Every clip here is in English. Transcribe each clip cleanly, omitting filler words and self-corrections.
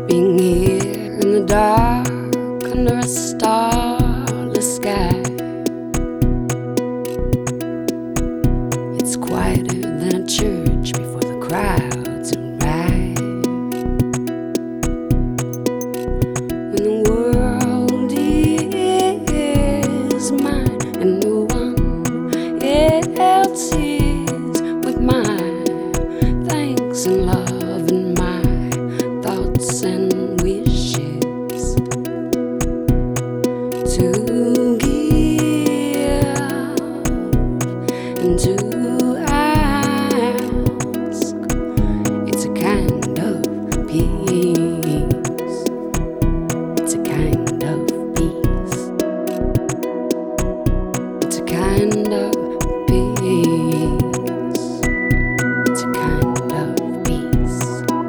Being here in the dark under a starless sky, it's quieter than a church before the crowds arrive. When the world is mine and no one else is, with my thanks and love and my thoughts and wishes to give and to ask, it's a kind of peace. It's a kind of peace. It's a kind of peace. It's a kind of peace.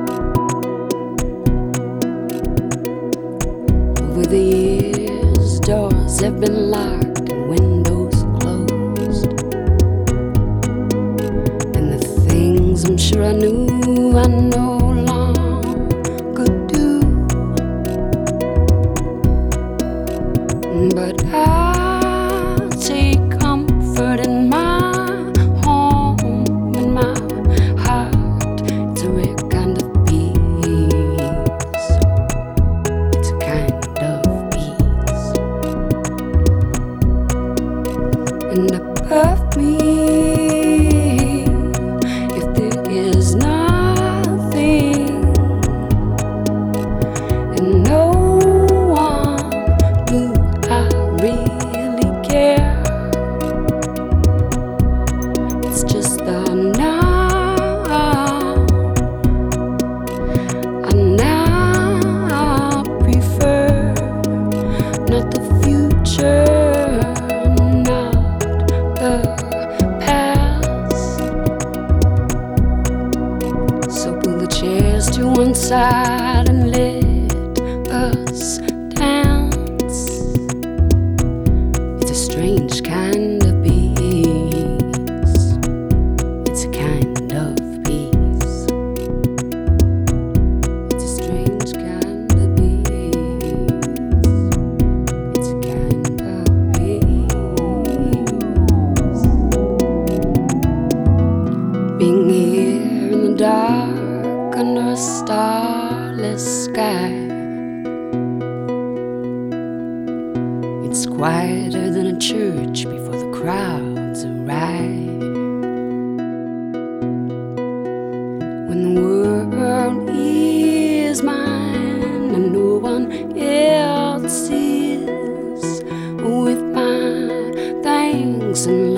Over the years, doors have been locked and windows closed, and the things I'm sure I knew I no longer do. But I take comfort in my home and my heart. It's a rare kind of peace. It's a kind of peace. And above me, if there is nothing and no one, do I really care? It's just the now. I now prefer not the future, not the past. So pull the chairs to one side and let us dance. It's a strange kind of peace. It's a kind of peace. It's a strange kind of peace. It's a kind of peace. Being here in the dark under a starless sky, it's quieter than a church before the crowds arrive. When the world is mine and no one else is, with my thanks and